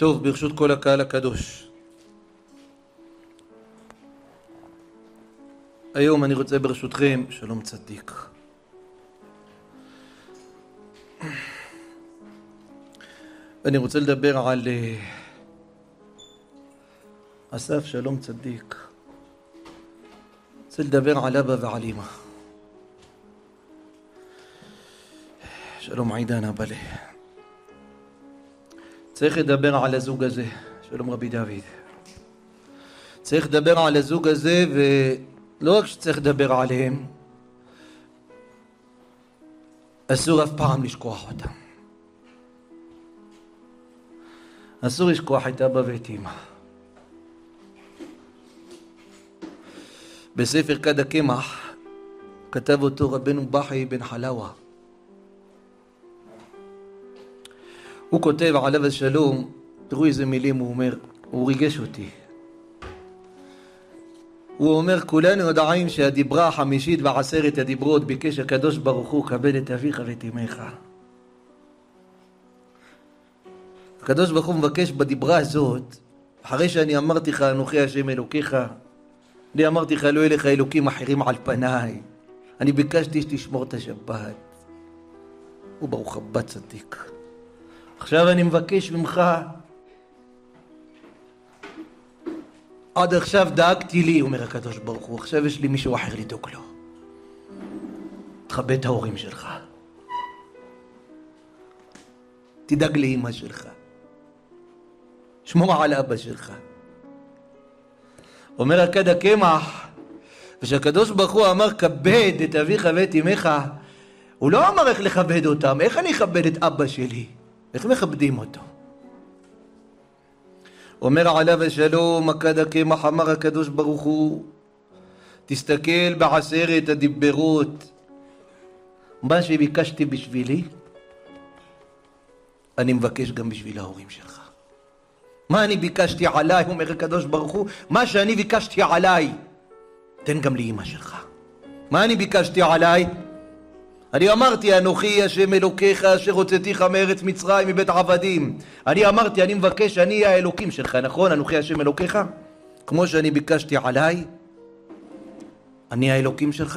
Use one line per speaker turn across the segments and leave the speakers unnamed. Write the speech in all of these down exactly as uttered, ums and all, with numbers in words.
טוב, ברשות כל הקהל הקדוש. היום אני רוצה ברשותכם, שלום צדיק. אני רוצה לדבר על אסף שלום צדיק. רוצה לדבר על אבא ועל אמא. שלום עידן אבאלה. צריך לדבר על הזוג הזה. שלום רבי דוד. צריך לדבר על הזוג הזה, ולא רק שצריך לדבר עליהם, אסור אף פעם לשכוח אותם. אסור לשכוח את אבא ואת אמא. בספר כד הקמח כתב אותו רבנו בחי בן חלאווה. הוא כותב עליו השלום, תראו איזה מילים הוא אומר, הוא ריגש אותי. הוא אומר, כולנו יודעים שהדיברה החמישית בעשרת הדיברות ביקש הקדוש ברוך הוא, כבד את אביך ואת אמך. הקדוש ברוך הוא מבקש בדיברה הזאת, אחרי שאני אמרתי לך אנוכי השם אלוקיך, אני אמרתי לך לא יהיה לך אלוקים אחרים על פניי, אני ביקשתי שתשמור את השבת. וברוך הבא צדיק. עכשיו אני מבקש ממך, עד עכשיו דאגתי לי, אומר הקדוש ברוך הוא, עכשיו יש לי מישהו אחר לדאוג לו. תכבד את ההורים שלך, תדאג לאמא שלך, שמור על אבא שלך. אומר הכד הקמח, ושהקדוש ברוך הוא אמר כבד את אביך ואת אמך, הוא לא אמר איך לכבד אותם, איך אני אכבד את אבא שלי, איך מכבדים אותו. אומר עליו השלום הכד הקמח, אמר הקדוש ברוך הוא, תסתכל בעשרת הדיברות, מה שביקשתי בשבילי אני מבקש גם בשביל ההורים שלך. מה אני ביקשתי עליי, אומר הקדוש ברוך הוא, מה שאני ביקשתי עליי תן גם לאמא שלך. מה אני ביקשתי עליי? אני אמרתי אנוכי השם אלוקיך אשר הוצאתיך מארץ מצרים מבית עבדים. אני אמרתי אני מבקש אני אהיה האלוקים שלך, נכון? אנוכי השם אלוקיך, כמו שאני ביקשתי עליי אני האלוקים שלך.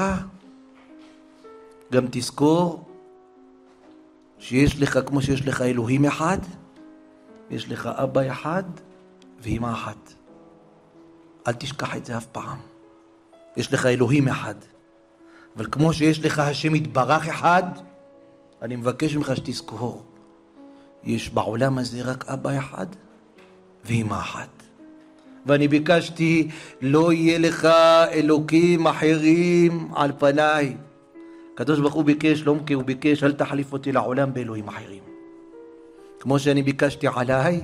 גם תזכור שיש לך, כמו שיש לך אלוהים אחד, יש לך אבא אחד ואמא אחת. אל תשכח את זה אף פעם. יש לך אלוהים אחד, אבל כמו שיש לך השם יתברך אחד, אני מבקש ממך שתזכור, יש בעולם הזה רק אבא אחד ואמא אחת. ואני ביקשתי לא יהיה לך אלוקים אחרים על פניי. הקדוש ברוך הוא ביקש, לא כי הוא ביקש, אל תחליף אותי לעולם באלוהים אחרים. כמו שאני ביקשתי עליי,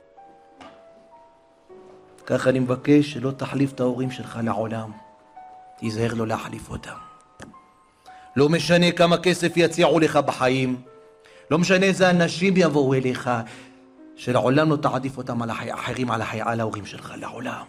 כך אני מבקש שלא תחליף את ההורים שלך לעולם. תיזהר לא להחליף אותם. לא משנה כמה כסף יציעו לך בחיים, לא משנה איזה אנשים יבואו אליך, שלעולם לא תעדיף אותם על האחרים, על, החי... על ההורים שלך, לעולם.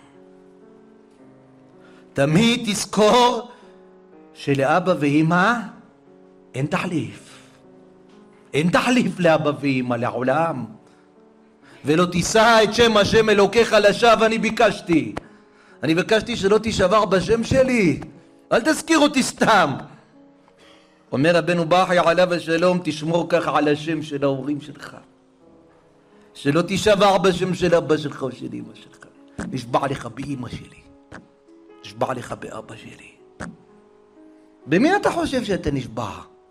תמיד תזכור שלאבא ואמא אין תחליף. אין תחליף לאבא ואמא לעולם. ולא תישא את שם השם אלוקיך לשווא. אני ביקשתי. אני ביקשתי שלא תשבר בשם שלי. אל תזכיר אותי סתם. אומר רבנו בחי עליו השלום, תשמור כך על השם של ההורים שלך. שלא תשבר בשם של אבא שלך או של אמא שלך. נשבע לך באמא שלי. נשבע לך באבא שלי. במי אתה חושב שאתה נשבע?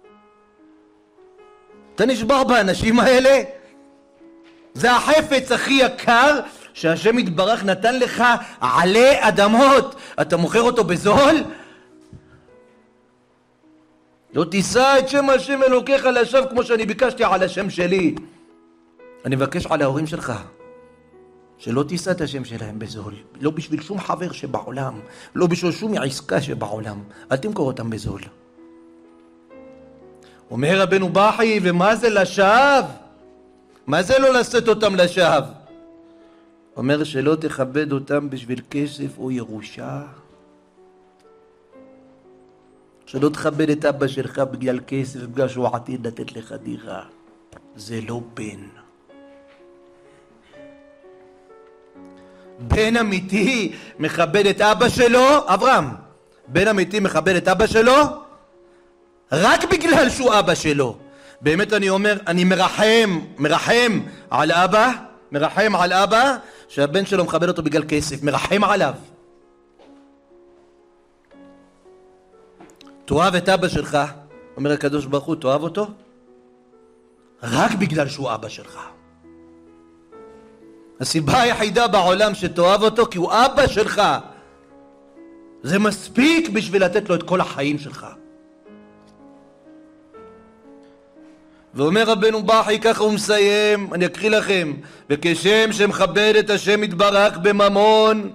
אתה נשבע באנשים האלה? זה החפץ הכי יקר שהשם יתברך נתן לך עלי אדמות. אתה מוכר אותו בזול? לא תישא את שם השם אלוקיך לשווא, כמו שאני ביקשתי על השם שלי. אני מבקש על ההורים שלך שלא תישא את השם שלהם בזול, לא בשביל שום חבר שבעולם, לא בשביל שום עסקה שבעולם. אל תמכור אותם בזול. אומר רבנו בחי, ומה זה לשווא? מה זה לא לשאת אותם לשווא? אומר שלא תכבד אותם בשביל כסף או ירושה. שלא תכבד את אבא שלך בגלל כסף, בגלל שהוא עתיד לתת לך דירה. זה לא בן. בן אמיתי מכבד את אבא שלו, אברהם, בן אמיתי מכבד את אבא שלו רק בגלל שהוא אבא שלו. באמת אני אומר, אני מרחם, מרחם על אבא, מרחם על אבא שהבן שלו מכבד אותו בגלל כסף, מרחם עליו. תאהב את אבא שלך, אומר הקדוש ברוך הוא, תאהב אותו רק בגלל שהוא אבא שלך. הסיבה היחידה בעולם שתאהב אותו כי הוא אבא שלך, זה מספיק בשביל לתת לו את כל החיים שלך. ואומר רבנו בחי, ככה הוא מסיים, אני אקריא לכם, וכשם שמכבד את השם יתברך בממון,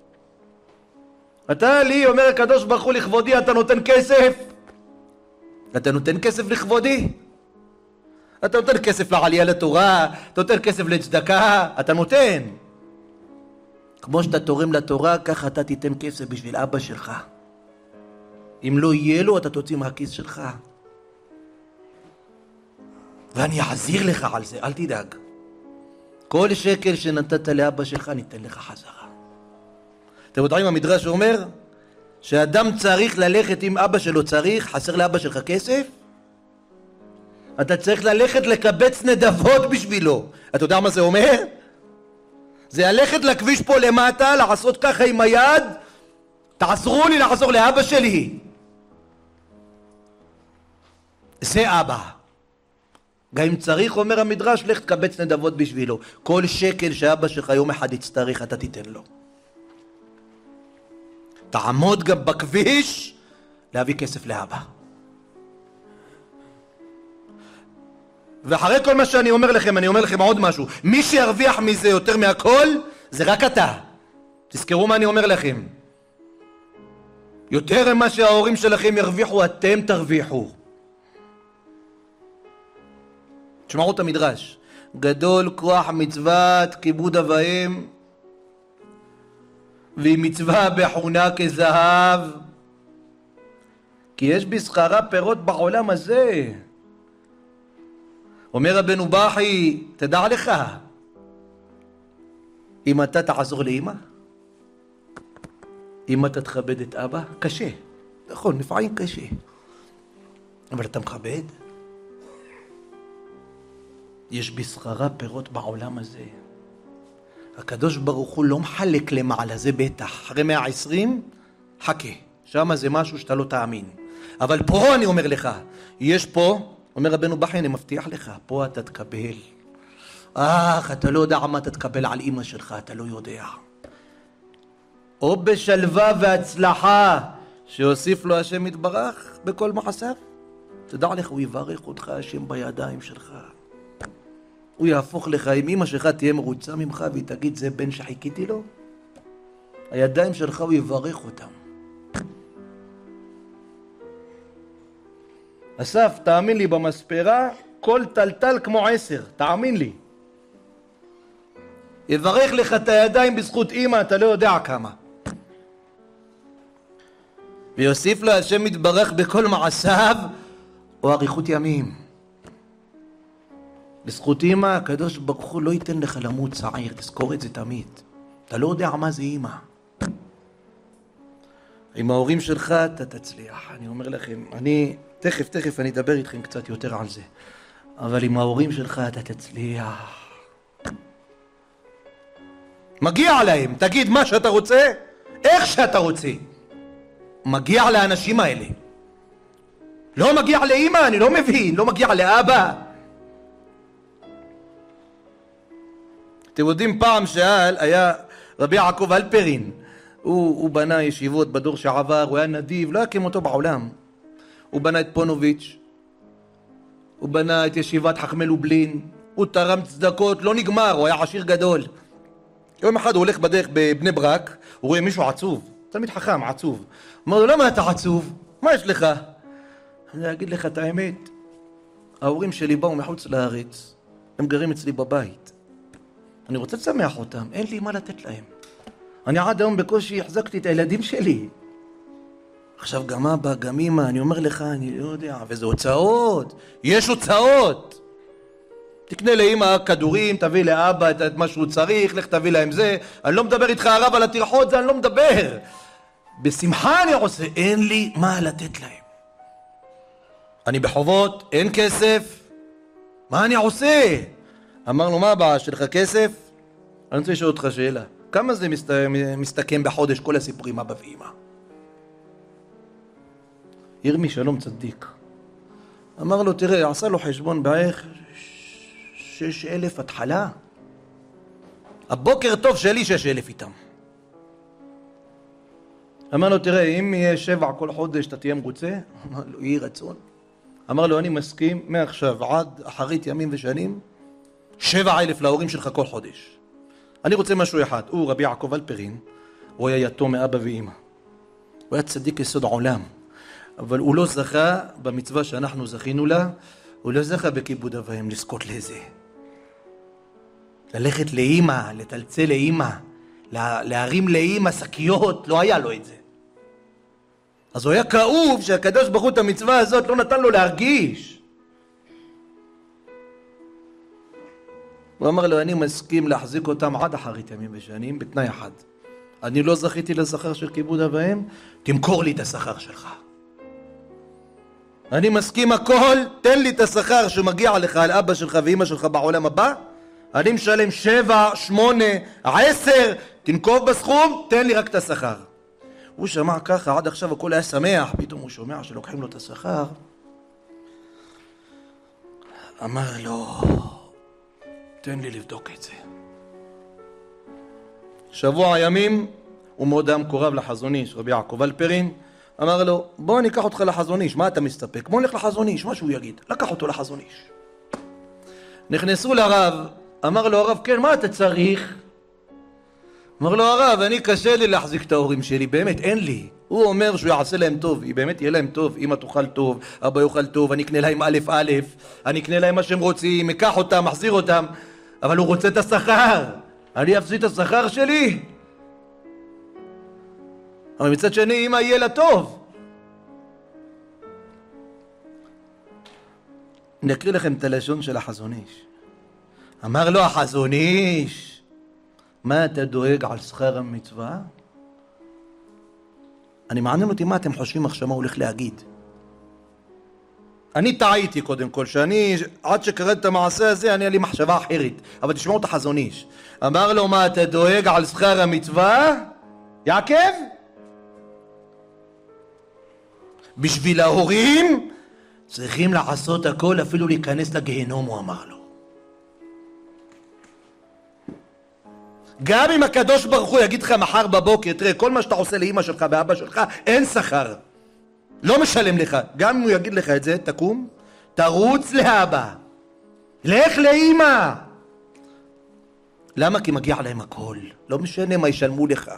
אתה לי, אומר הקדוש ברוך הוא, לכבודי אתה נותן כסף? אתה נותן כסף לכבודי? אתה נותן כסף לעלייה לתורה, אתה נותן כסף לצדקה, אתה נותן. כמו שאתה תורם לתורה, ככה אתה תיתן כסף בשביל אבא שלך. אם לא יהיה לו, אתה תוציא מהכיס שלך. ואני אחזיר לך על זה, אל תדאג. כל שקל שנתת לאבא שלך, ניתן לך חזרה. אתם יודעים, המדרש אומר שאדם צריך ללכת עם אבא שלו צריך, חסר לאבא שלך כסף? אתה צריך ללכת לקבץ נדבות בשבילו. אתה יודע מה זה אומר? זה ללכת לכביש פה למטה, לעשות ככה עם היד, תעזרו לי לעזור לאבא שלי. זה אבא. גם אם צריך, אומר המדרש, לך תקבץ נדבות בשבילו. כל שקל שאבא שלך יום אחד יצטרך, אתה תיתן לו. תעמוד גם בכביש להביא כסף לאבא. ואחרי כל מה שאני אומר לכם, אני אומר לכם עוד משהו. מי שירוויח מזה יותר מהכל, זה רק אתה. תזכרו מה אני אומר לכם. יותר ממה שההורים שלכם ירוויחו, אתם תרוויחו. תשמעו את המדרש. גדול כוח מצוות כיבוד אב ואם, והיא מצווה בחונה כזהב, כי יש בשכרה פירות בעולם הזה. אומר רבנו בחי, תדע לך, אם אתה תעזור לאמא, אם אתה תכבד את אבא, קשה. נכון, לפעמים קשה. אבל אתה מכבד? יש בשכרה פירות בעולם הזה. הקדוש ברוך הוא לא מחלק למעלה, זה בטח. אחרי מאה ועשרים, חכה. שם זה משהו שאתה לא תאמין. אבל פה אני אומר לך, יש פה, אומר רבנו בחי, אני מבטיח לך, פה אתה תקבל. אך, אתה לא יודע מה אתה תקבל על אמא שלך, אתה לא יודע. או בשלווה והצלחה, שיוסיף לו השם יתברך בכל מעשיו. תדע לך, הוא יברך אותך השם בידיים שלך. הוא יהפוך לך, אם אמא שלך תהיה מרוצה ממך והיא תגיד, זה בן שחיכיתי לו, הידיים שלך הוא יברך אותם. אסף, תאמין לי, במספרה כל טלטל כמו עשר, תאמין לי. יברך לך את הידיים בזכות אמא, אתה לא יודע כמה. ויוסיף לו השם יתברך בכל מעשיו, או אריכות ימים. בזכות אמא, הקדוש ברוך הוא לא ייתן לך למות צעיר, תזכור את זה תמיד. אתה לא יודע מה זה אמא. עם ההורים שלך אתה תצליח. אני אומר לכם, אני, תכף, תכף אני אדבר איתכם קצת יותר על זה. אבל עם ההורים שלך אתה תצליח. מגיע להם, תגיד מה שאתה רוצה, איך שאתה רוצה. מגיע לאנשים האלה. לא מגיע לאמא, אני לא מבין, לא מגיע לאבא. אתם יודעים, פעם שאל, היה רבי יעקב אלפרין, הוא, הוא בנה ישיבות בדור שעבר, הוא היה נדיב, לא הקים אותו בעולם. הוא בנה את פונוביץ', הוא בנה את ישיבת חכמי לובלין, הוא תרם צדקות, לא נגמר, הוא היה עשיר גדול. יום אחד הוא הולך בדרך בבני ברק, הוא רואה מישהו עצוב, תלמיד חכם, עצוב. אומר לו, למה אתה עצוב? מה יש לך? אני אגיד לך את האמת, ההורים שלי באו מחוץ לארץ, הם גרים אצלי בבית. אני רוצה לשמח אותם, אין לי מה לתת להם. אני עד היום בקושי החזקתי את הילדים שלי. עכשיו גם אבא, גם אמא, אני אומר לך, אני לא יודע, וזה הוצאות, יש הוצאות. תקנה לאמא כדורים, תביא לאבא את, את מה שהוא צריך, לך תביא להם זה. אני לא מדבר איתך הרב על הטרחות, זה אני לא מדבר. בשמחה אני עושה, אין לי מה לתת להם. אני בחובות, אין כסף, מה אני עושה? אמר לו, מה הבעיה שלך, כסף? אני רוצה לשאול אותך שאלה, כמה זה מסת... מסתכם בחודש כל הסיפורים אבא ואמא? ירמי שלום צדיק אמר לו, תראה, עשה לו חשבון בערך שש אלף התחלה. הבוקר טוב שלי שש אלף איתם. אמר לו, תראה, אם יהיה שבע כל חודש אתה תהיה מרוצה? אמר לו, יהי רצון. אמר לו, אני מסכים מעכשיו עד אחרית ימים ושנים, שבע אלף להורים שלך כל חודש. אני רוצה משהו אחד. הוא רבי יעקב אלפרין, הוא היה יתום מאבא ואמא. הוא היה צדיק יסוד עולם. אבל הוא לא זכה במצווה שאנחנו זכינו לה, הוא לא זכה בכיבוד אב ואם לזכות לזה. ללכת לאמא, לטלצל לאמא, להרים לאמא שקיות, לא היה לו את זה. אז הוא היה כאוב שהקדוש ברוך הוא את המצווה הזאת לא נתן לו להרגיש. הוא אמר לו, אני מסכים להחזיק אותם עד אחרית ימים ושנים, בתנאי אחד. אני לא זכיתי לשכר של כיבוד אב ואם, תמכור לי את השכר שלך. אני מסכים הכל, תן לי את השכר שמגיע לך על אבא שלך ואמא שלך בעולם הבא. אני משלם שבע, שמונה, עשר, תנקוב בסכום, תן לי רק את השכר. הוא שמע ככה, עד עכשיו הכל היה שמח, פתאום הוא שומע שלוקחים לו את השכר. אמר לו, תן לי לבדוק את זה. שבוע ימים, הוא מאוד היה מקורב לחזון איש, רבי יעקב אלפרין, אמר לו, בוא ניקח אותך לחזון איש, מה אתה מסתפק? בוא נלך לחזון איש, מה שהוא יגיד. לקח אותו לחזון איש. נכנסו לרב, אמר לו הרב, כן, מה אתה צריך? אמר לו הרב, אני קשה לי להחזיק את ההורים שלי, באמת אין לי. הוא אומר שהוא יעשה להם טוב, היא באמת יהיה להם טוב, אמא תאכל טוב, אבא יאכל טוב, אני אקנה להם א' א', אני אקנה להם מה שהם רוצים, אקח אותם, מחזיר אותם, אבל הוא רוצה את השכר. אני אפסיד את השכר שלי? אבל מצד שני, אמא יהיה לה טוב. אני אקריא לכם את הלשון של החזון איש. אמר לו החזון איש, מה אתה דואג על שכר המצווה? אני מעניין אותי מה אתם חושבים עכשיו מה הולך להגיד. אני טעיתי קודם כל, שאני עד שקראתי את המעשה הזה, אני היה לי מחשבה אחרת. אבל תשמעו את החזון איש. אמר לו, מה אתה דואג על שכר המצווה? יעקב? בשביל ההורים צריכים לעשות הכל, אפילו להיכנס לגיהנום, הוא אמר לו. גם אם הקדוש ברוך הוא יגיד לך מחר בבוקר, תראה, כל מה שאתה עושה לאמא שלך ואבא שלך, אין שכר. לא משלם לך. גם אם הוא יגיד לך את זה, תקום, תרוץ לאבא. לך לאמא. למה? כי מגיע להם הכל. לא משנה מה ישלמו לך.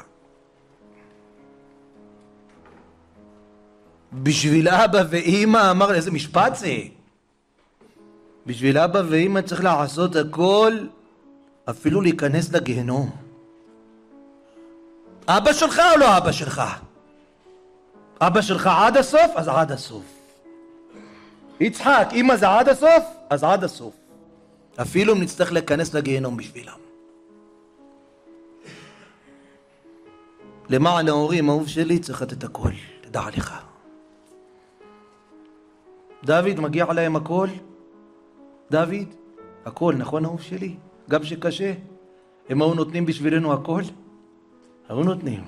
בשביל אבא ואמא, אמר איזה משפט זה? בשביל אבא ואמא צריך לעשות הכל, אפילו להיכנס לגיהנום. אבא שלך או לא אבא שלך? אבא שלך עד הסוף? אז עד הסוף. יצחק, אמא זה עד הסוף? אז עד הסוף. אפילו אם נצטרך להיכנס לגיהנום בשבילם. למען ההורים, אהוב שלי, צריך לתת הכל, תדע לך. דוד, מגיע להם הכל? דוד, הכל, נכון אהוב שלי? גם שקשה, הם היו נותנים בשבילנו הכל? היו נותנים.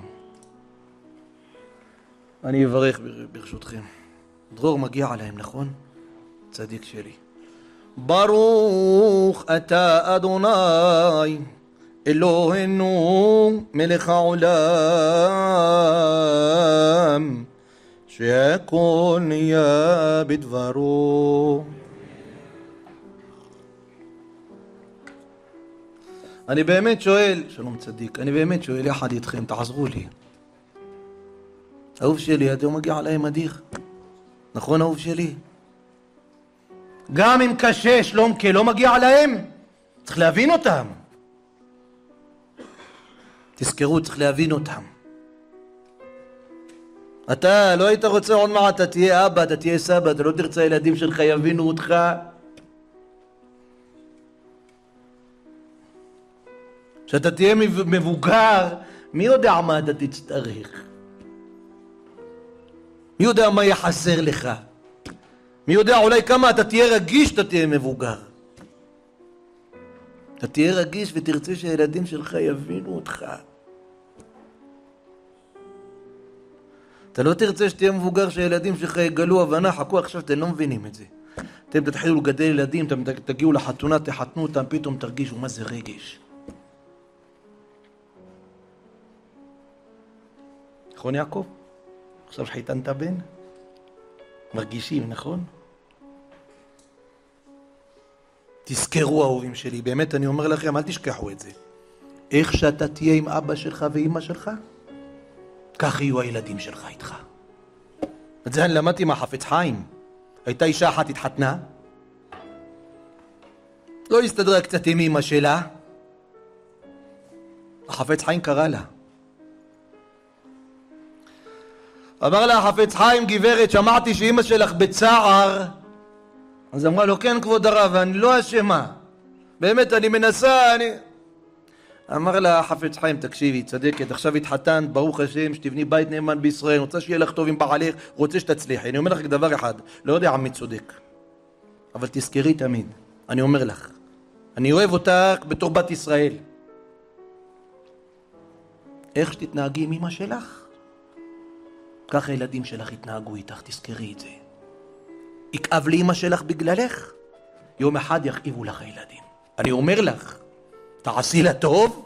אני אברך ברשותכם. דרור מגיע עליהם, נכון? צדיק שלי. ברוך אתה אדוני אלוהינו מלך העולם שהכל נהיה בדברו. אני באמת שואל, שלום צדיק, אני באמת שואל יחד איתכם, תעזרו לי. אהוב שלי, אתה מגיע עליהם אדיר. נכון אהוב שלי? גם אם קשה, שלום כי לא מגיע עליהם, צריך להבין אותם. תזכרו, צריך להבין אותם. אתה לא היית רוצה עוד מעט, אתה תהיה אבא, אתה תהיה סבא, אתה לא תרצה ילדים שלך יבינו אותך. שאתה תהיה מבוגר, מי יודע מה אתה תצטרך? מי יודע מה יחסר לך? מי יודע אולי כמה אתה תהיה רגיש שאתה תהיה מבוגר? אתה תהיה רגיש ותרצה שהילדים שלך יבינו אותך. אתה לא תרצה שתהיה מבוגר שהילדים שלך יגלו הבנה, חכו עכשיו, אתם לא מבינים את זה. אתם תתחילו לגדל ילדים, אתם תגיעו לחתונה, תחתנו אותם, פתאום תרגישו מה זה רגש. נכון יעקב? עכשיו שחיתנת בן? מרגישים, נכון? תזכרו אהובים שלי, באמת אני אומר לכם, אל תשכחו את זה. איך שאתה תהיה עם אבא שלך ואמא שלך, כך יהיו הילדים שלך איתך. את זה אני למדתי מהחפץ חיים. הייתה אישה אחת התחתנה, לא הסתדרה קצת עם אמא שלה, החפץ חיים קרא לה. אמר לה החפץ חיים, גברת, שמעתי שאמא שלך בצער. אז אמרה לו, כן כבוד הרב, אני לא אשמה. באמת אני מנסה, אני... אמר לה החפץ חיים, תקשיבי, צדקת, עכשיו התחתנת, ברוך השם, שתבני בית נאמן בישראל, רוצה שיהיה לך טוב עם בעלך, רוצה שתצליחי. אני אומר לך דבר אחד, לא יודע מי צודק, אבל תזכרי תמיד, אני אומר לך, אני אוהב אותך בתור בת ישראל. איך שתתנהגי עם אמא שלך, כך הילדים שלך יתנהגו איתך, תזכרי את זה. יכאב לאמא שלך בגללך, יום אחד יכאיבו לך הילדים. אני אומר לך, תעשי לה טוב,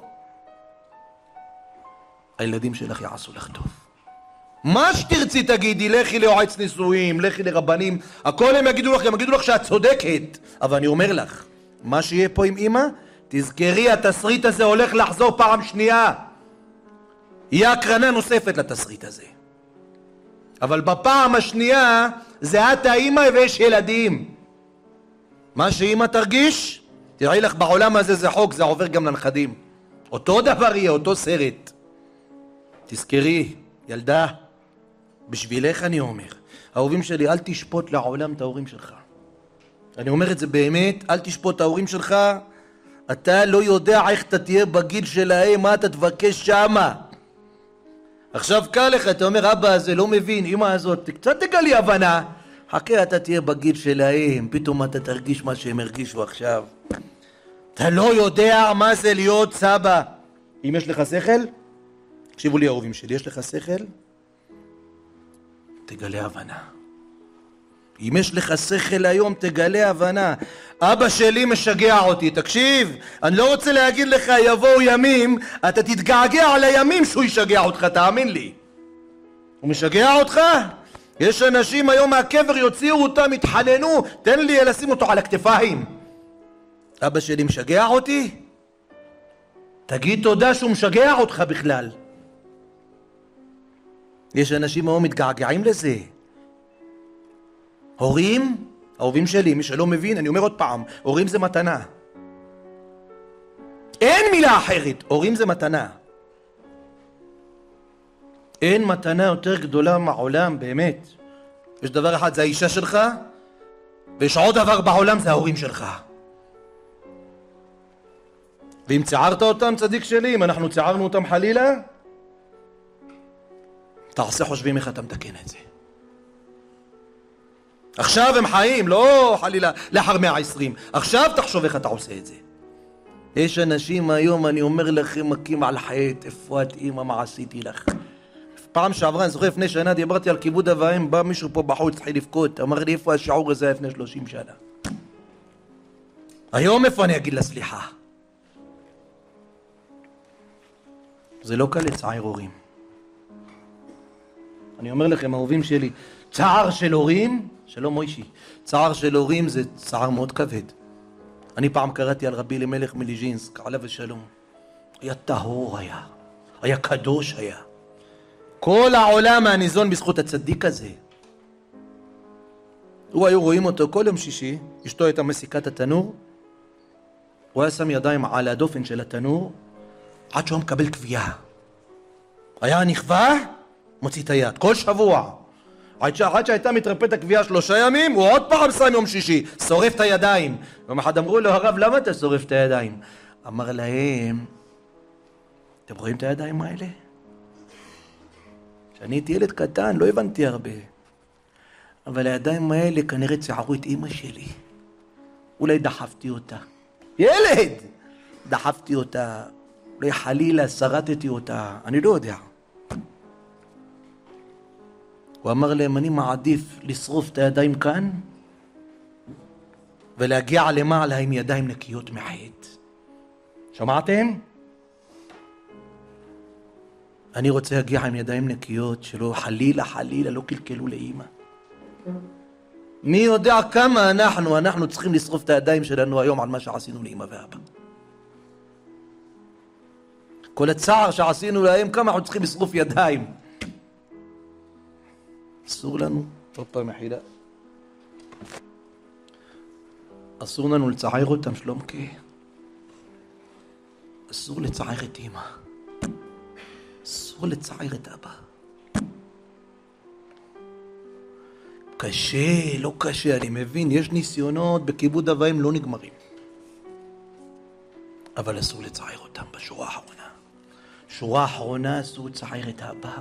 הילדים שלך יעשו לך טוב. מה שתרצי תגידי, לכי ליועץ נישואים, לכי לרבנים, הכל הם יגידו לך, הם יגידו לך שאת צודקת. אבל אני אומר לך, מה שיהיה פה עם אמא, תזכרי, התסריט הזה הולך לחזור פעם שנייה. יהיה הקרנה נוספת לתסריט הזה. אבל בפעם השנייה, זה את האמא ויש ילדים. מה שאמא תרגיש, תראי לך בעולם הזה זה חוק, זה עובר גם לנכדים. אותו דבר יהיה, אותו סרט. תזכרי, ילדה, בשבילך אני אומר, ההורים שלי, אל תשפוט לעולם את ההורים שלך. אני אומר את זה באמת, אל תשפוט את ההורים שלך, אתה לא יודע איך אתה תהיה בגיל שלהם, מה אתה תבקש שמה. עכשיו קל לך, אתה אומר, אבא הזה לא מבין, אמא הזאת, קצת תגלי הבנה. חכה, אתה תהיה בגיל שלהם, פתאום אתה תרגיש מה שהם הרגישו עכשיו. אתה לא יודע מה זה להיות סבא. אם יש לך שכל, תקשיבו לי אהובים שלי, יש לך שכל, תגלה הבנה. אם יש לך שכל היום, תגלה הבנה. אבא שלי משגע אותי, תקשיב, אני לא רוצה להגיד לך יבואו ימים, אתה תתגעגע על הימים שהוא ישגע אותך, תאמין לי. הוא משגע אותך? יש אנשים היום מהקבר יוציאו אותם, התחננו, תן לי לשים אותו על הכתפיים. אבא שלי משגע אותי? תגיד תודה שהוא משגע אותך בכלל. יש אנשים היום מתגעגעים לזה. הורים, ההורים שלי, מי שלא מבין, אני אומר עוד פעם, הורים זה מתנה. אין מילה אחרת, הורים זה מתנה. אין מתנה יותר גדולה מהעולם, באמת. יש דבר אחד, זה האישה שלך, ויש עוד דבר בעולם, זה ההורים שלך. ואם צערת אותם, צדיק שלי, אם אנחנו צערנו אותם חלילה, תעשה חושבים איך אתה מתקן את זה. עכשיו הם חיים, לא חלילה לאחר מאה ועשרים. עכשיו תחשוב איך אתה עושה את זה. יש אנשים היום, אני אומר לכם, מכים על חטא, איפה את אמא, מה עשיתי לך? פעם שעברה, אני זוכר, לפני שנה דיברתי על כיבוד אב ואם, בא מישהו פה בחוץ, התחיל לבכות, אמר לי, איפה השיעור הזה לפני שלושים שנה? היום איפה אני אגיד לה סליחה? זה לא קל לצער הורים. אני אומר לכם, האהובים שלי, צער של הורים, שלום מוישי, צער של הורים זה צער מאוד כבד. אני פעם קראתי על רבי אלימלך מליז'ינסק, עליו השלום. היה טהור היה, היה קדוש היה. כל העולם הניזון בזכות הצדיק הזה. הוא היו רואים אותו כל יום שישי, אשתו הייתה מסיקת התנור, הוא היה שם ידיים על הדופן של התנור, עד שהוא מקבל קביעה. היה נכווה, מוציא את היד, כל שבוע. עד שהייתה מתרפאת הקביעה שלושה ימים, הוא עוד פעם שם יום שישי, שורף את הידיים. יום אחד אמרו לו, הרב, למה אתה שורף את הידיים? אמר להם, אתם רואים את הידיים האלה? כשאני הייתי ילד קטן, לא הבנתי הרבה. אבל הידיים האלה כנראה צערו את אמא שלי. אולי דחפתי אותה. ילד! דחפתי אותה. אולי חלילה שרטתי אותה. אני לא יודע. הוא אמר להם, אני מעדיף לשרוף את הידיים כאן, ולהגיע למעלה עם ידיים נקיות מחטא. שמעתם? אני רוצה להגיע עם ידיים נקיות שלא חלילה חלילה לא קלקלו לאמא. מי יודע כמה אנחנו, אנחנו צריכים לשרוף את הידיים שלנו היום על מה שעשינו לאמא ואבא. כל הצער שעשינו להם, כמה אנחנו צריכים לשרוף ידיים. אסור לנו, עוד פעם מחילה. אסור לנו לצער אותם, שלומקה. אסור לצער את אמא. אסור לצער את אבא. קשה, לא קשה, אני מבין, יש ניסיונות בכיבוד אבאים לא נגמרים. אבל אסור לצער אותם בשורה האחרונה. שורה האחרונה אסור לצער את אבא.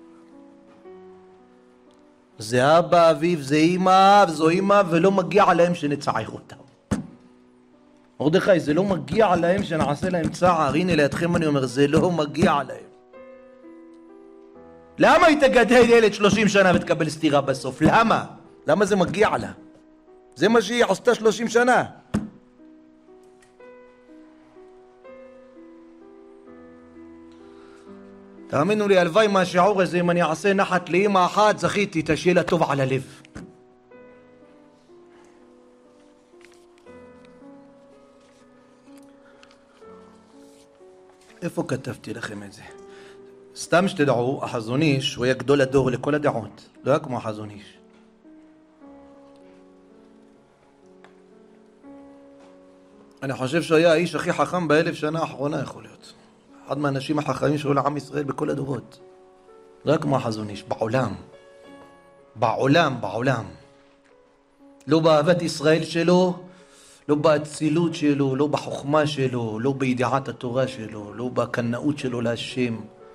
זה אבא, אביו, זה אמא, וזו אמא, ולא מגיע להם שנצער אותם. מרדכי, זה לא מגיע להם שנעשה להם צער. הנה לידכם אני אומר, זה לא מגיע להם. למה היא תגדל ילד שלושים שנה ותקבל סתירה בסוף? למה? למה זה מגיע לה? זה מה שהיא עשתה שלושים שנה. תאמינו לי, הלוואי מהשיעור הזה, אם אני אעשה נחת לאמא אחת, זכיתי, תשאיר לה טוב על הלב. איפה כתבתי לכם את זה? סתם שתדעו, החזון איש הוא היה גדול הדור לכל הדעות, לא היה כמו החזון איש. אני חושב שהוא היה האיש הכי חכם באלף שנה האחרונה, יכול להיות. אחד מהאנשים החכמים שהיו לעם ישראל בכל הדורות. לא היה כמו החזון איש, בעולם. בעולם, בעולם. לא באהבת ישראל שלו, לא באצילות שלו, לא בחוכמה שלו, לא בידיעת התורה שלו, לא בקנאות שלו להשם.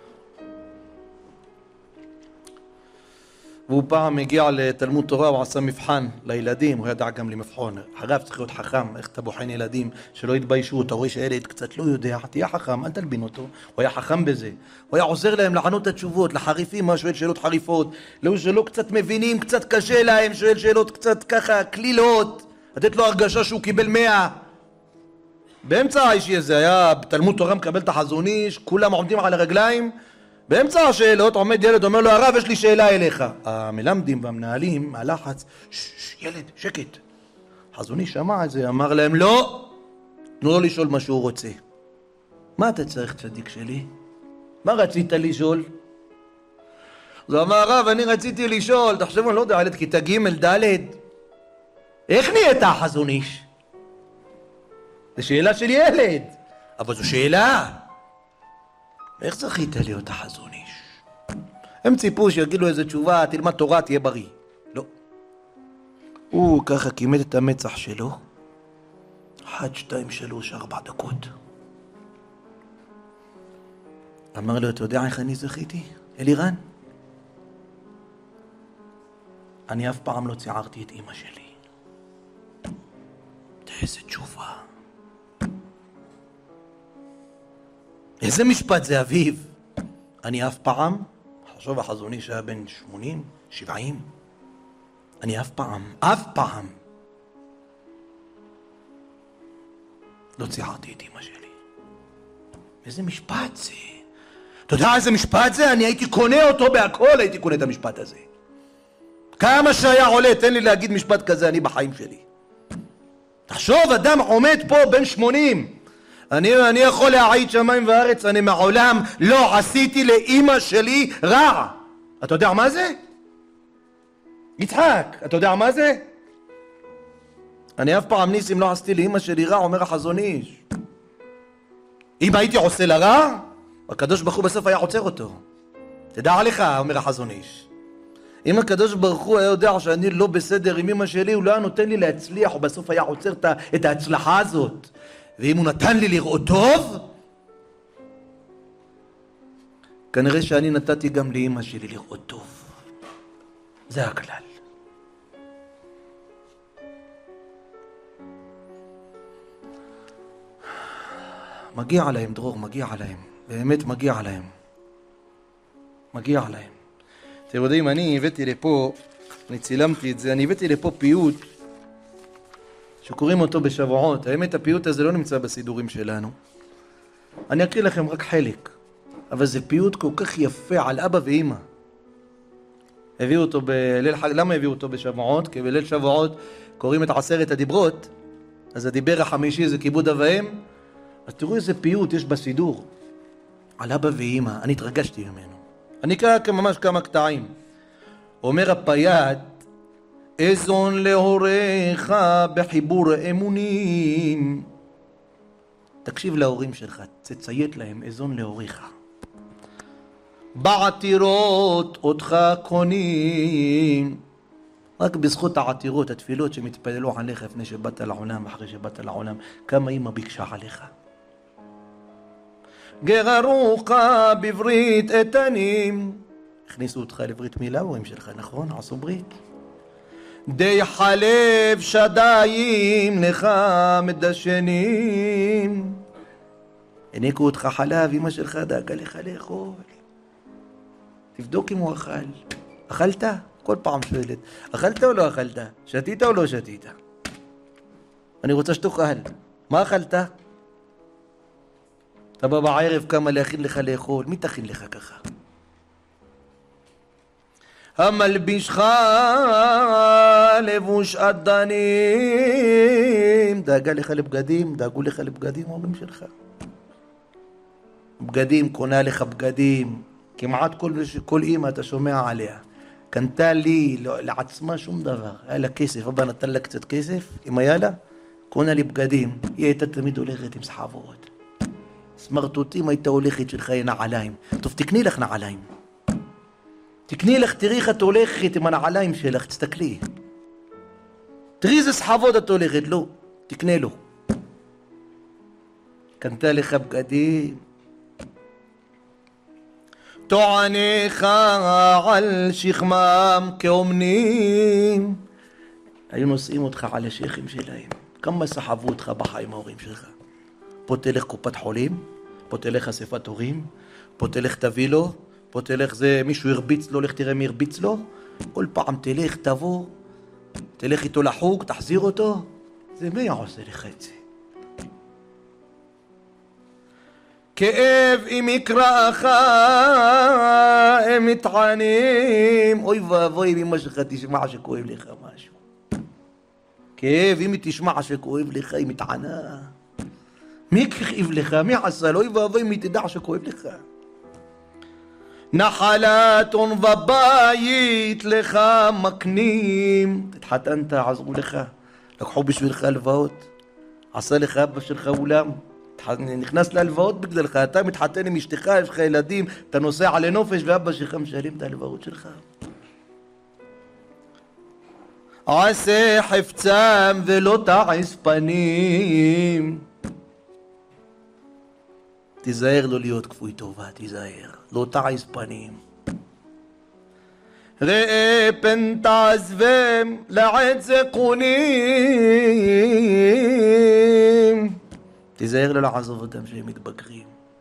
והוא פעם הגיע לתלמוד תורה, הוא עשה מבחן לילדים, הוא ידע גם למבחון. חרב צריך להיות חכם, איך אתה בוחן ילדים שלא יתביישו, אתה רואה שילד קצת לא יודע, תהיה חכם, אל תלבין אותו. הוא היה חכם בזה. הוא היה עוזר להם לענות את התשובות, לחריפים, מה שואל שאלות חריפות, לא שלא קצת מבינים, קצת קשה להם, שואל שאלות קצת ככה, כלילות, לתת לו הרגשה שהוא קיבל מאה. באמצע האישי הזה היה בתלמוד תורה מקבל את החזון איש, כולם עומדים על הרגליים, באמצע השאלות עומד ילד, אומר לו, הרב, יש לי שאלה אליך. המלמדים והמנהלים, מהלחץ, שש, ילד, שקט. חזון איש שמע את זה, אמר להם, לא, תנו לו לשאול מה שהוא רוצה. מה אתה צריך, צדיק שלי? מה רצית לשאול? אז אמר, הרב, אני רציתי לשאול, תחשבו, אני לא יודע, ילד, כיתה ג' ד', איך נהיית החזון איש? זו שאלה של ילד, אבל זו שאלה. איך זכית להיות החזון איש? הם ציפו שיגידו איזו תשובה, תלמד תורה, תהיה בריא. לא. הוא ככה כימד את המצח שלו. אחד, שתיים, שלוש, ארבע דקות. אמר לו, אתה יודע איך אני זכיתי? אלירן? אני אף פעם לא ציערתי את אמא שלי. איזה תשובה. איזה משפט זה אביב? אני אף פעם, חשוב החזון איש היה בן שמונים, שבעים, אני אף פעם, אף פעם לא ציערתי את אמא שלי. איזה משפט זה? אתה יודע איזה משפט זה? אני הייתי קונה אותו בהכל, הייתי קונה את המשפט הזה. כמה שהיה עולה, תן לי להגיד משפט כזה אני בחיים שלי. תחשוב, אדם עומד פה בן שמונים, אני, אני יכול להעיד שמיים וארץ, אני מעולם לא עשיתי לאמא שלי רע. אתה יודע מה זה? יצחק, אתה יודע מה זה? אני אף פעם ניסים לא עשיתי לאמא שלי רע, אומר החזון איש. אם הייתי עושה לה רע, הקדוש ברוך הוא בסוף היה עוצר אותו. תדע לך, אומר החזון איש. אם הקדוש ברוך הוא היה יודע שאני לא בסדר עם אמא שלי, הוא לא היה נותן לי להצליח, הוא בסוף היה עוצר את ההצלחה הזאת. ואם הוא נתן לי לראות טוב, כנראה שאני נתתי גם לאמא שלי לראות טוב. זה הכלל. מגיע עליהם, דרור, מגיע עליהם. באמת מגיע עליהם. מגיע עליהם. אתם יודעים, אני הבאתי לפה, אני צילמתי את זה, אני הבאתי לפה פיוט שקוראים אותו בשבועות. האמת, הפיוט הזה לא נמצא בסידורים שלנו. אני אקריא לכם רק חלק, אבל זה פיוט כל כך יפה על אבא ואמא. הביאו אותו בליל חג. למה הביאו אותו בשבועות? כי בליל שבועות קוראים את עשרת הדיברות, אז הדיבר החמישי זה כיבוד אב ואם. אז תראו איזה פיוט יש בסידור על אבא ואמא. אני התרגשתי ממנו. אני אקרא ממש כמה קטעים. אומר הפייט, אזון להוריך בחיבור אמונים. תקשיב להורים שלך, תציית להם, אזון להוריך. בעתירות אותך קונים. רק בזכות העתירות, התפילות שמתפללו עליך לפני שבאת לעולם, אחרי שבאת לעולם, כמה אמא ביקשה עליך. גררוך בברית איתנים. הכניסו אותך לברית מילה, הורים שלך, נכון? עשו ברית. די חלב שדיים לך מדשנים. העניקו אותך חלב, אמא שלך דאגה לך לאכול. תבדוק אם הוא אכל. אכלת? כל פעם שואלת. אכלת או לא אכלת? שתית או לא שתית? אני רוצה שתאכל. מה אכלת? אתה בא בערב כמה להכין לך לאכול. מי תכין לך ככה? המלבישך לבוש אדנים. דאגה לך לבגדים, דאגו לך לבגדים, הורים שלך. בגדים, קונה לך בגדים. כמעט כל, כל אימא אתה שומע עליה. קנתה לי לעצמה שום דבר. היה לה כסף, אבא נתן לה קצת כסף, אם היה לה, קונה לי בגדים. היא הייתה תמיד הולכת עם סחבות. סמרטוטים הייתה הולכת שלך נעליים. טוב, תקני לך נעליים. תקני לך, תראי איך את הולכת עם הנעליים שלך, תסתכלי. תראי איזה סחבות את הולכת, לא, תקנה לו. קנתה לך בגדים. טועניך על שכמם כאומנים. היו נושאים אותך על השכם שלהם. כמה סחבו אותך בחיים ההורים שלך. פה תלך קופת חולים, פה תלך אספת הורים, פה תלך תביא לו, פה תלך זה מישהו הרביץ לו, לך תראה מי הרביץ לו. כל פעם תלך, תבוא, תלך איתו לחוג, תחזיר אותו. זה מי עושה לך את זה? כאב אם יקראך הם מתענים. אוי ואבוי אם אמא שלך תשמע שכואב לך משהו. כאב אם היא תשמע שכואב לך היא מתענה. מי כאב לך? מי עשה לו? אוי ואבוי אם היא תדע שכואב לך. נחלת ובבית לך מקנים. התחתנת, עזרו לך, לקחו בשבילך הלוואות, עשה לך אבא שלך אולם, נכנס להלוואות בגללך. אתה מתחתן עם אשתך, יש לך ילדים, אתה נוסע לנופש ואבא שלך משלם את ההלוואות שלך. עשה חפצם ולא תעש פנים. תיזהר לא להיות כפוי טובה, תיזהר, לא תעש פנים. ראה פן תעזבם לעד זקונים. תיזהר לא לעזוב אותם שהם מתבגרים.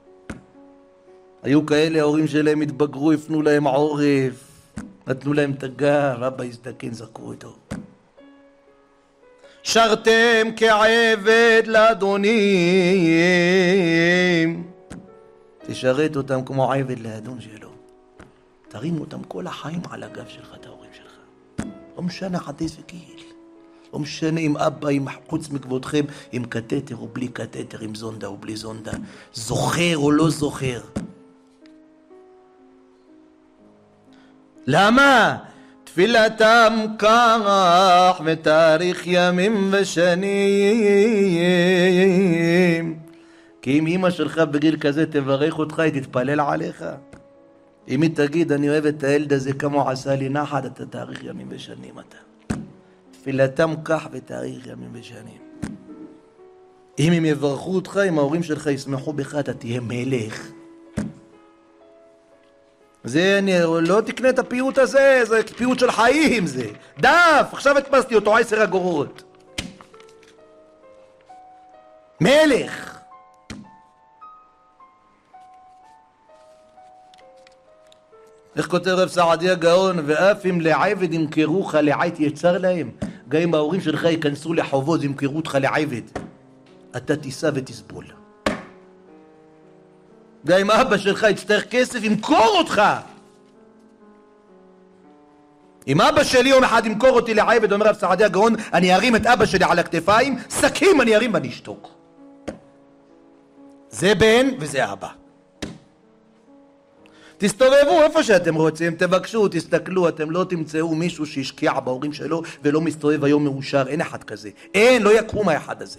היו כאלה ההורים שלהם התבגרו, הפנו להם עורף, נתנו להם את הגב, אבא הזדקן, זרקו אותו. שרתם כעבד לאדונים. תשרת אותם כמו עבד לאדון שלו. תרים אותם כל החיים על הגב שלך, את ההורים שלך. לא משנה חדש וגיל. לא משנה אם אבא, אם חוץ מכבודכם, עם קטטר או בלי קטטר, עם זונדה או בלי זונדה. זוכר או לא זוכר. למה? תפילתם כך ותאריך ימים ושנים. כי אם אמא שלך בגיל כזה תברך אותך, היא תתפלל עליך. אם היא תגיד, אני אוהב את הילד הזה כמו עשה לי נחת, אתה תאריך ימים ושנים אתה. תפילתם כך ותאריך ימים ושנים. אם הם יברכו אותך, אם ההורים שלך ישמחו בך, אתה תהיה מלך. זה, אני, לא תקנה את הפיוט הזה, זה פיוט של חיים זה. דף, עכשיו הדפסתי אותו, עשר אגורות. מלך. איך כותב רב סעדיה גאון, ואף אם לעבד ימכרוך לעית יצר להם, גם אם ההורים שלך ייכנסו לחובות ימכרו אותך לעבד, אתה תיסע ותסבול. גם אם אבא שלך יצטרך כסף ימכור אותך. אם אבא שלי יום אחד ימכור אותי לעבד, אומר רב סעדיה גאון, אני ארים את אבא שלי על הכתפיים, סכים אני ארים ואני אשתוק. זה בן וזה אבא. תסתובבו איפה שאתם רוצים, תבקשו, תסתכלו, אתם לא תמצאו מישהו שהשקיע בהורים שלו ולא מסתובב היום מאושר, אין אחד כזה. אין, לא יקום האחד הזה.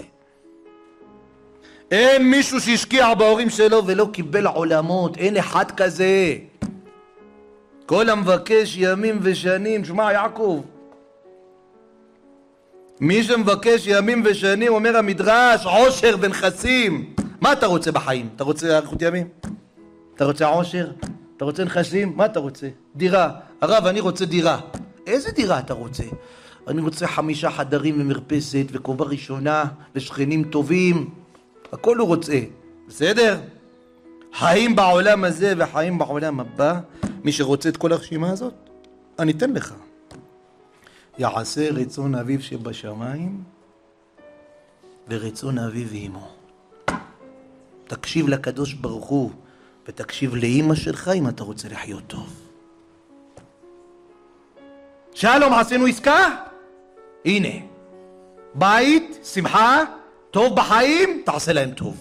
אין מישהו שהשקיע בהורים שלו ולא קיבל עולמות, אין אחד כזה. כל המבקש ימים ושנים, שמע יעקב, מי שמבקש ימים ושנים, אומר המדרש, עושר ונכסים. מה אתה רוצה בחיים? אתה רוצה אריכות ימים? אתה רוצה עושר? אתה רוצה נכסים? מה אתה רוצה? דירה. הרב, אני רוצה דירה. איזה דירה אתה רוצה? אני רוצה חמישה חדרים ומרפסת וקומה ראשונה ושכנים טובים. הכל הוא רוצה. בסדר? חיים בעולם הזה וחיים בעולם הבא. מי שרוצה את כל הרשימה הזאת, אני אתן לך. יעשה רצון אביו שבשמיים ורצון אביו ואמו. תקשיב לקדוש ברוך הוא ותקשיב לאמא שלך אם אתה רוצה לחיות טוב. שלום, עשינו עסקה? הנה. בית, שמחה, טוב בחיים, תעשה להם טוב.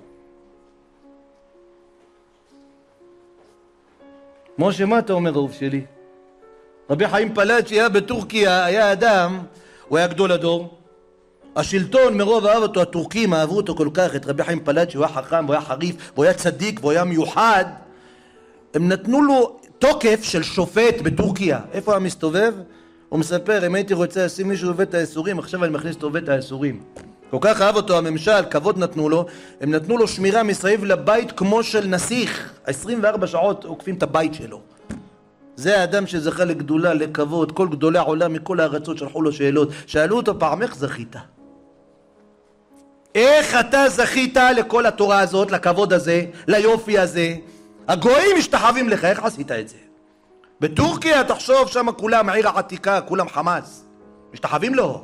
משה, מה אתה אומר אהוב שלי? רבי חיים פלאג'י היה בטורקיה, היה אדם, הוא היה גדול הדור. השלטון מרוב אהב אותו, הטורקים אהבו אותו כל כך, את רבי חיים פלאג'י, הוא היה חכם, הוא היה חריף, הוא היה צדיק, והוא היה מיוחד. הם נתנו לו תוקף של שופט בטורקיה. איפה הוא מסתובב? הוא מספר, אם הייתי רוצה לשים מישהו בבית האסורים, עכשיו אני מכניס אותו בבית האסורים. כל כך אהב אותו הממשל, כבוד נתנו לו, הם נתנו לו שמירה מסביב לבית כמו של נסיך, עשרים וארבע שעות עוקפים את הבית שלו. זה האדם שזכה לגדולה, לכבוד, כל גדולי העולם מכל הארצות שלחו לו שאלות, שאלו אותו פעם, איך זכית? איך אתה זכית לכל התורה הזאת, לכבוד הזה, ליופי הזה? הגויים משתחווים לך, איך עשית את זה? בטורקיה תחשוב שם כולם עיר העתיקה, כולם חמאס, משתחווים לו.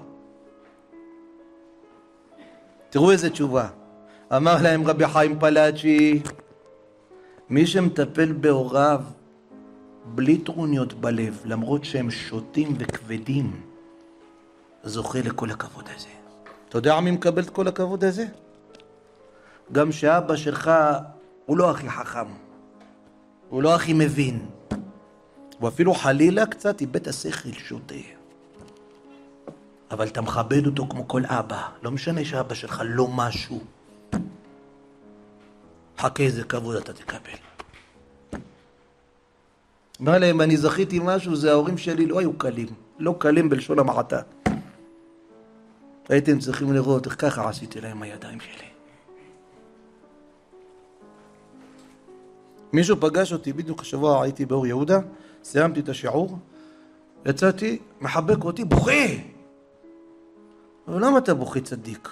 תראו איזה תשובה. אמר להם רבי חיים פלאג'י, מי שמטפל בהוריו בלי טרוניות בלב, למרות שהם שוטים וכבדים, זוכה לכל הכבוד הזה. אתה יודע מי מקבל את כל הכבוד הזה? גם שאבא שלך הוא לא הכי חכם, הוא לא הכי מבין, הוא אפילו חלילה קצת איבד השכל, שוטה. אבל אתה מכבד אותו כמו כל אבא, לא משנה שאבא שלך לא משהו. חכה איזה כבוד אתה תקבל. מה להם, אני זכיתי משהו, זה ההורים שלי לא היו קלים, לא קלים בלשון המעטה. הייתם צריכים לראות איך ככה עשיתי להם הידיים שלי. מישהו פגש אותי, בדיוק השבוע הייתי באור יהודה, סיימתי את השיעור, יצאתי, מחבק אותי, בוכה. אבל למה אתה בוכה צדיק?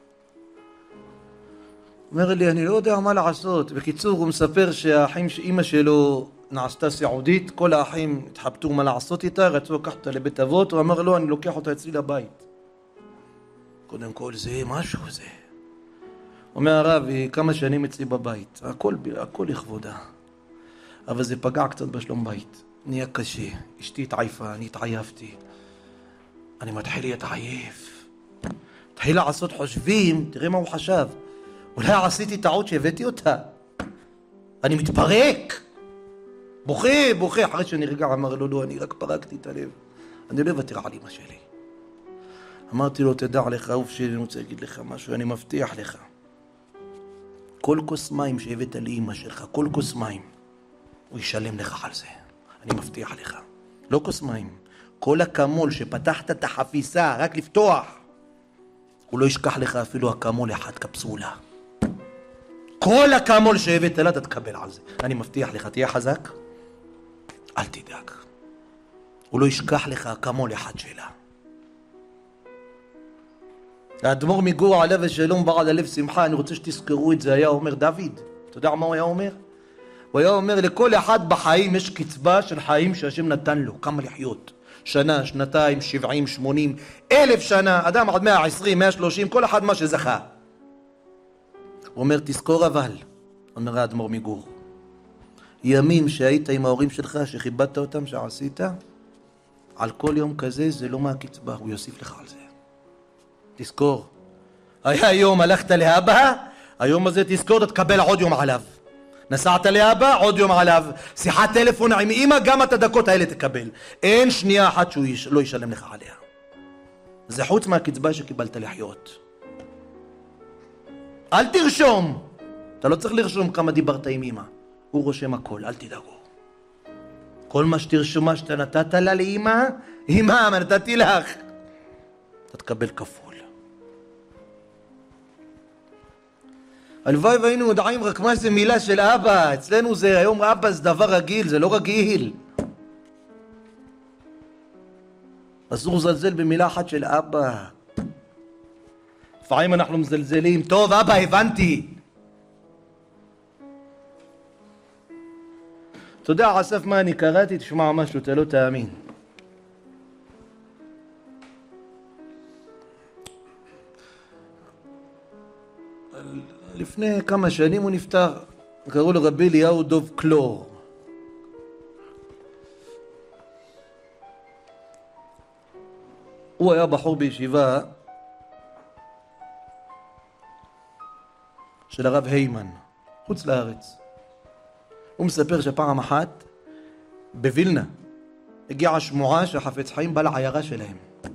אומר לי, אני לא יודע מה לעשות. בקיצור, הוא מספר שהאחים שאימא שלו נעשתה סעודית, כל האחים התחבטו מה לעשות איתה, רצו לקחת אותה לבית אבות, הוא אמר לו, אני לוקח אותה אצלי לבית. קודם כל זה משהו זה. אומר הרב, היא כמה שנים אצלי בבית, הכל, הכל לכבודה. אבל זה פגע קצת בשלום בית. נהיה קשה, אשתי התעייפה, אני התעייפתי. אני מתחיל להיות עייף. התחיל לעשות חושבים, תראה מה הוא חשב. אולי עשיתי טעות שהבאתי אותה. אני מתפרק. בוכה, בוכה. אחרי שנרגע אמר לו, לא, אני רק פרקתי את הלב. אני לא אוותר על אמא שלי. אמרתי לו, תדע לך, אהוב שלי, אני רוצה להגיד לך משהו, אני מבטיח לך. כל כוס מים שהבאת לאמא שלך, כל כוס מים, הוא ישלם לך על זה. אני מבטיח לך. לא כוס מים. כל הקמול שפתחת את החפיסה, רק לפתוח, הוא לא ישכח לך אפילו הקמול אחד קפסולה. כל הקמול שהבאת לה, אתה תקבל על זה. אני מבטיח לך, תהיה חזק. אל תדאג. הוא לא ישכח לך כמו לאחד שלה. האדמו"ר מגור עליו השלום בעד הלב שמחה, אני רוצה שתזכרו את זה, היה אומר דוד. אתה יודע מה הוא היה אומר? הוא היה אומר לכל אחד בחיים יש קצבה של חיים שהשם נתן לו, כמה לחיות. שנה, שנתיים, שבעים, שמונים, אלף שנה, אדם עד מאה עשרים, מאה שלושים, כל אחד מה שזכה. הוא אומר תזכור אבל, אומר האדמו"ר מגור, ימים שהיית עם ההורים שלך, שכיבדת אותם, שעשית, על כל יום כזה זה לא מהקצבה, הוא יוסיף לך על זה. תזכור, היה יום הלכת לאבא, היום הזה תזכור, תקבל עוד יום עליו. נסעת לאבא, עוד יום עליו. שיחת טלפון עם אמא, גם את הדקות האלה תקבל. אין שנייה אחת שהוא יש, לא ישלם לך עליה. זה חוץ מהקצבה שקיבלת לחיות. אל תרשום. אתה לא צריך לרשום כמה דיברת עם אמא. הוא רושם הכל, אל תדאגו. כל מה שתרשומה שאתה נתת לה לאמא, אמא, מה נתתי לך? אתה תקבל כפול. הלוואי והיינו יודעים רק מה זה מילה של אבא. אצלנו זה היום אבא זה דבר רגיל, זה לא רגיל. אסור לזלזל במילה אחת של אבא. לפעמים אנחנו מזלזלים, טוב אבא הבנתי. אתה יודע אסף מה אני קראתי, תשמע משהו, אתה לא תאמין. לפני כמה שנים הוא נפטר, קראו לו רבי אליהו דוב קלור. הוא היה בחור בישיבה של הרב היימן, חוץ לארץ. הוא מספר שפעם אחת בווילנה הגיעה שמועה שהחפץ חיים בא לעיירה שלהם.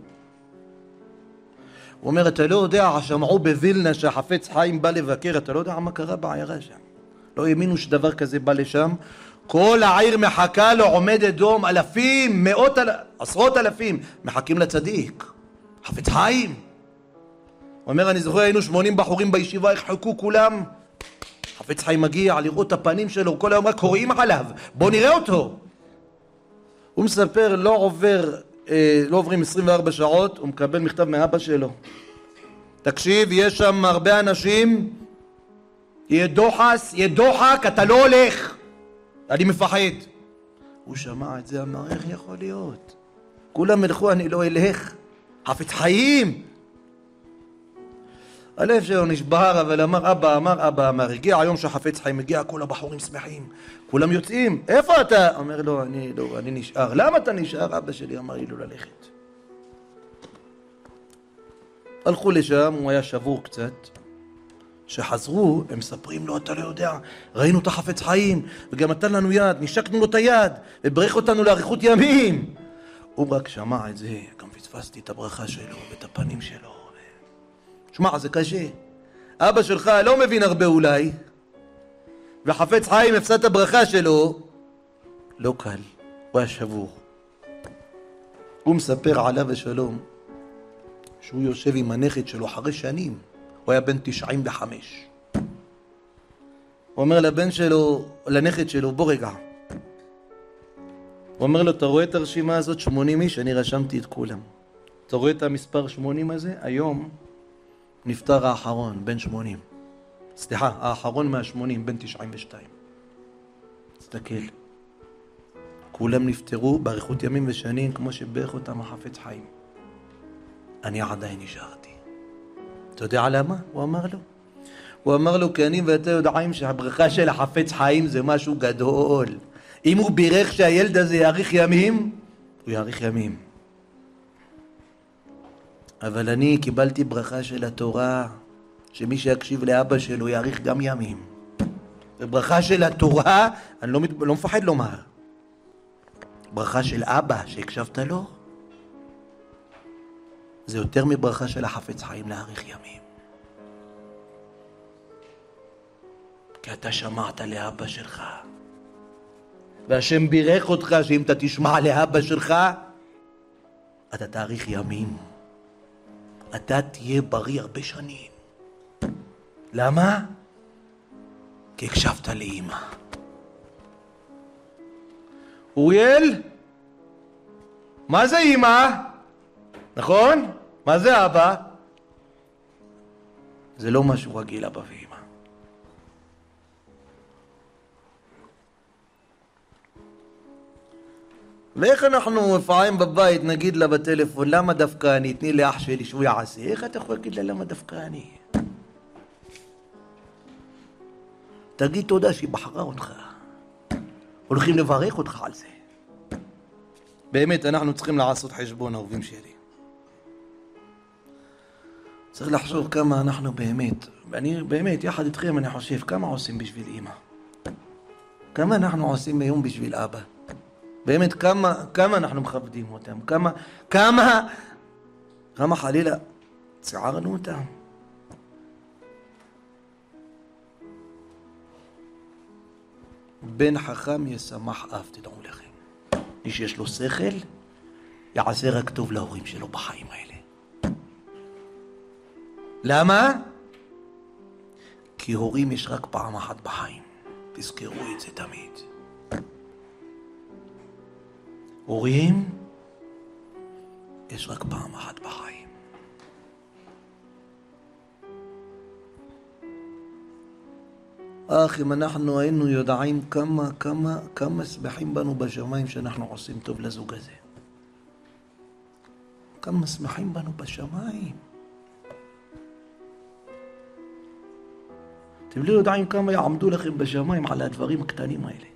הוא אומר, אתה לא יודע, שמעו בווילנה שהחפץ חיים בא לבקר, אתה לא יודע מה קרה בעיירה שם. לא האמינו שדבר כזה בא לשם. כל העיר מחכה לו, עומדת דום, אלפים, מאות, אל... עשרות אלפים, מחכים לצדיק. חפץ חיים. הוא אומר, אני זוכר, היינו שמונים בחורים בישיבה, יחכו כולם. חפץ חיים מגיע לראות את הפנים שלו, כל היום רק קוראים עליו, בוא נראה אותו. הוא מספר, לא עובר, אה, לא עוברים עשרים וארבע שעות, הוא מקבל מכתב מאבא שלו. תקשיב, יש שם הרבה אנשים, יהיה דוחס, יהיה דוחק, אתה לא הולך. אני מפחד. הוא שמע את זה, אמר, איך יכול להיות? כולם ילכו, אני לא אלך. חפץ חיים. הלב שלו נשבר, אבל אמר אבא, אמר אבא, אמר, הגיע היום שהחפץ חיים, הגיע, כל הבחורים שמחים, כולם יוצאים, איפה אתה? אומר לו, אני לא, אני נשאר. למה אתה נשאר? אבא שלי אמר לי לא ללכת. הלכו לשם, הוא היה שבור קצת. שחזרו, הם מספרים לו, אתה לא יודע, ראינו את החפץ חיים, וגם נתן לנו יד, נשקנו לו את היד, וברך אותנו לאריכות ימים. הוא רק שמע את זה, גם פספסתי את הברכה שלו ואת הפנים שלו. שמע, זה קשה. אבא שלך לא מבין הרבה אולי, וחפץ חיים הפסד את הברכה שלו, לא קל, הוא היה שבור. הוא מספר עליו השלום, שהוא יושב עם הנכד שלו אחרי שנים, הוא היה בן תשעים וחמש. הוא אומר לבן שלו, לנכד שלו, בוא רגע. הוא אומר לו, אתה רואה את הרשימה הזאת, שמונים איש, אני רשמתי את כולם. אתה רואה את המספר שמונים הזה? היום נפטר האחרון, בן שמונים. סליחה, האחרון מהשמונים, בן תשעים ושתיים. תסתכל. כולם נפטרו באריכות ימים ושנים, כמו שברך אותם החפץ חיים. אני עדיין נשארתי. אתה יודע למה? הוא אמר לו. הוא אמר לו, כי אני ואתה יודעים שהברכה של החפץ חיים זה משהו גדול. אם הוא בירך שהילד הזה יאריך ימים, הוא יאריך ימים. אבל אני קיבלתי ברכה של התורה, שמי שיקשיב לאבא שלו יאריך גם ימים. וברכה של התורה, אני לא, לא מפחד לומר. ברכה של אבא שהקשבת לו, זה יותר מברכה של החפץ חיים להאריך ימים. כי אתה שמעת לאבא שלך. והשם בירך אותך שאם אתה תשמע לאבא שלך, אתה תאריך ימים. אתה תהיה בריא הרבה שנים. למה? כי הקשבת לאמא. אוריאל? מה זה אמא? נכון? מה זה אבא? זה לא משהו רגיל אבא ואמא. ואיך אנחנו לפעמים בבית נגיד לה בטלפון, למה דווקא אני? תני לאח שלי שהוא יעשה. איך אתה יכול להגיד לה למה דווקא אני? תגיד תודה שהיא בחרה אותך. הולכים לברך אותך על זה. באמת, אנחנו צריכים לעשות חשבון, אהובים שלי. צריך לחשוב כמה אנחנו באמת, ואני באמת, יחד איתכם אני חושב, כמה עושים בשביל אמא? כמה אנחנו עושים היום בשביל אבא? באמת, כמה, כמה אנחנו מכבדים אותם? כמה, כמה, כמה חלילה צערנו אותם? בן חכם ישמח אב, תדעו לכם. מי שיש לו שכל, יעשה רק טוב להורים שלו בחיים האלה. למה? כי הורים יש רק פעם אחת בחיים. תזכרו את זה תמיד. הורים יש רק פעם אחת בחיים. אך אם אנחנו היינו יודעים כמה, כמה, כמה שמחים בנו בשמיים שאנחנו עושים טוב לזוג הזה. כמה שמחים בנו בשמיים. אתם לא יודעים כמה יעמדו לכם בשמיים על הדברים הקטנים האלה.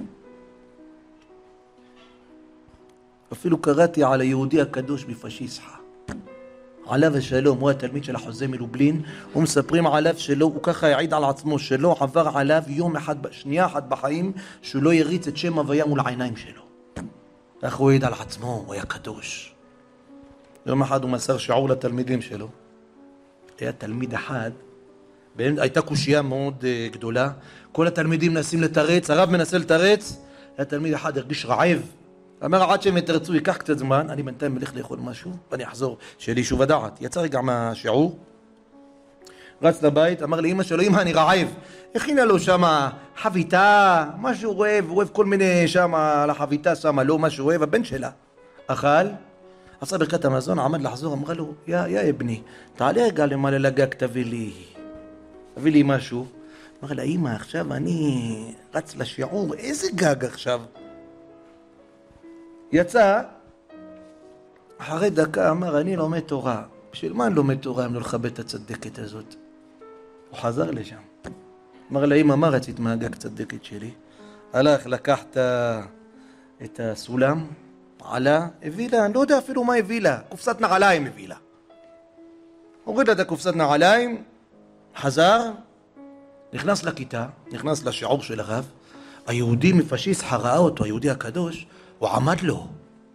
אפילו קראתי על היהודי הקדוש בפשיסחה. עליו השלום, הוא התלמיד של החוזה מלובלין, ומספרים עליו שלו, הוא ככה יעיד על עצמו שלו, עבר עליו יום אחד, שנייה אחת בחיים, שהוא לא יריץ את שם הוויה מול העיניים שלו. כך הוא יעיד על עצמו, הוא היה קדוש. יום אחד הוא מסר שיעור לתלמידים שלו. היה תלמיד אחד, הייתה קושייה מאוד גדולה, כל התלמידים מנסים לתרץ, הרב מנסה לתרץ, היה תלמיד אחד הרגיש רעב, אמר עד שהם יתרצו, ייקח קצת זמן, אני בינתיים מלך לאכול משהו, ואני אחזור, שיהיה לי יישוב הדעת. יצא רגע מהשיעור, רץ לבית, אמר לאמא שלו, אמא אני רעב, הכינה לו שמה חביתה, משהו הוא אוהב, הוא אוהב כל מיני שמה, על החביתה שמה, לא משהו אוהב, הבן שלה, אכל, עשה ברכת המזון, עמד לחזור, אמרה לו, יא, יא אבני, תעלה רגע למעלה לגג, תביא לי, תביא לי משהו. אמר לה, אמא, עכשיו אני רץ לשיעור, איזה גג עכשיו? יצא, אחרי דקה אמר, אני לומד תורה. בשביל מה אני לומד תורה אם לא לכבד את הצדקת הזאת? הוא חזר לשם. אמר לה, אמא, מה רצית מהגג צדקת שלי? הלך, לקח את הסולם, עלה, הביא לה, אני לא יודע אפילו מה הביא לה, קופסת נעליים הביא לה. הוריד לה את הקופסת נעליים, חזר, נכנס לכיתה, נכנס לשיעור של הרב, היהודי מפשיסט ראה אותו, היהודי הקדוש, הוא עמד לו.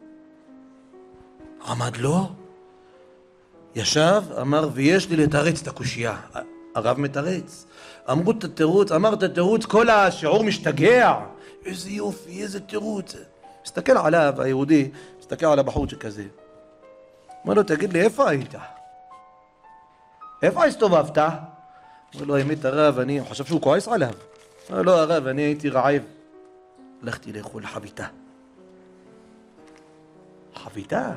עמד לו, ישב, אמר, ויש לי לתרץ את הקושייה. הרב מתרץ. אמרו את התירוץ, אמר את התירוץ, כל השיעור משתגע. איזה יופי, איזה תירוץ. מסתכל עליו, היהודי, מסתכל על הבחור שכזה. אמר לו, תגיד לי, איפה היית? איפה הסתובבת? אמר לו, האמת הרב, אני חושב שהוא כועס עליו. אמר לו, הרב, אני הייתי רעב. הלכתי לאכול חביתה. חביתה?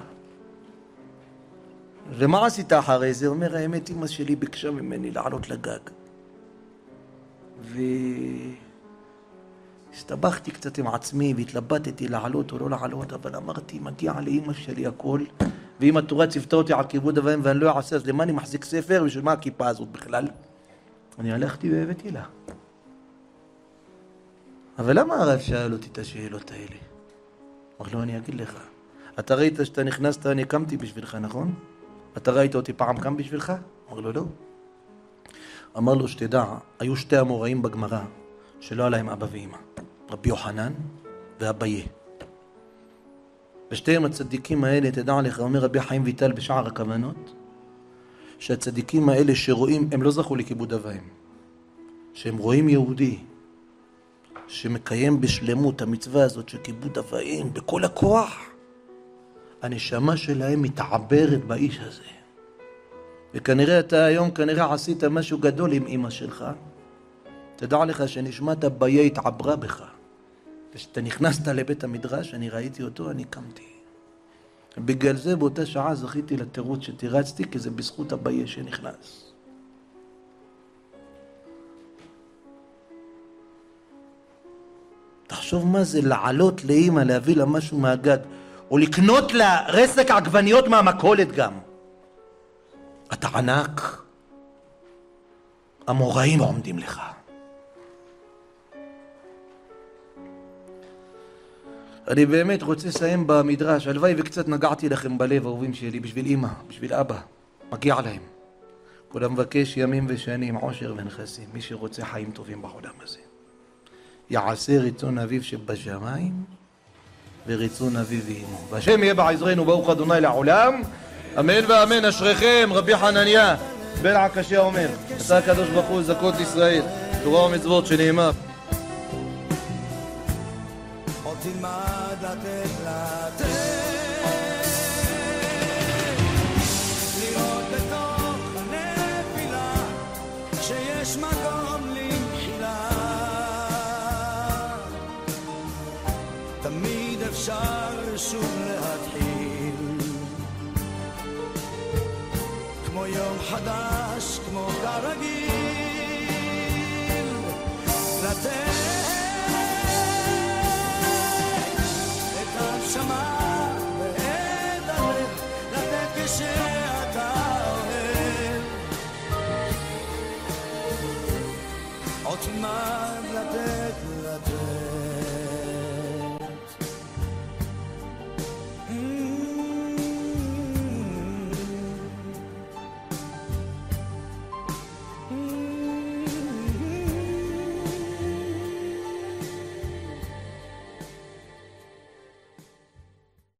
ומה עשית אחרי זה? אומר, האמת, אמא שלי ביקשה ממני לעלות לגג. והסתבכתי קצת עם עצמי, והתלבטתי לעלות או לא לעלות, אבל אמרתי, מגיע לאמא שלי הכל, ואם התורה ציוותה אותי על כיבוד אב ואם ואני לא אעשה, אז למה אני מחזיק ספר? בשביל מה הכיפה הזאת בכלל? אני הלכתי והבאתי לה. אבל למה הרב שאל אותי את השאלות האלה? אמר לו, אני אגיד לך. אתה ראית שאתה נכנסת, אני קמתי בשבילך, נכון? אתה ראית אותי פעם קם בשבילך? אמר לו, לא. אמר לו, שתדע, היו שתי אמוראים בגמרא, שלא עליהם אבא ואמא. רבי יוחנן ואביי. ושתיהם הצדיקים האלה, תדע לך, אומר רבי חיים ויטל בשער הכוונות, שהצדיקים האלה שרואים, הם לא זכו לכיבוד אב ואם. שהם רואים יהודי, שמקיים בשלמות המצווה הזאת של כיבוד אב ואם, בכל הכוח, הנשמה שלהם מתעברת באיש הזה. וכנראה אתה היום, כנראה עשית משהו גדול עם אמא שלך. תדע לך שנשמת אביי התעברה בך. כשאתה נכנסת לבית המדרש, אני ראיתי אותו, אני קמתי. בגלל זה באותה שעה זכיתי לתירוץ שתירצתי, כי זה בזכות הבעיה שנכנס. תחשוב מה זה לעלות לאמא, להביא לה משהו מהגג, או לקנות לה רסק עגבניות מהמכולת גם. אתה ענק, המוראים עומדים לך. אני באמת רוצה לסיים במדרש, הלוואי וקצת נגעתי לכם בלב, אהובים שלי, בשביל אמא, בשביל אבא, מגיע להם. כל המבקש ימים ושנים, עושר ונכסים, מי שרוצה חיים טובים בעולם הזה. יעשה רצון אביו שבשמיים ורצון אביו ואמו. והשם יהיה בעזרנו, ברוך אדוני לעולם, אמן ואמן. אשריכם, רבי חנניה בן עקשיא אומר, עשה הקדוש ברוך הוא זכות ישראל, תורה ומצוות שנאמר.
תלמד לתת לתת, לראות בתוך הנפילה שיש מקום למחילה. תמיד אפשר שוב להתחיל, כמו יום חדש, כמו כרגיל, לתת שמע ואת הלב, לתת כשאתה אוהב. עוד תלמד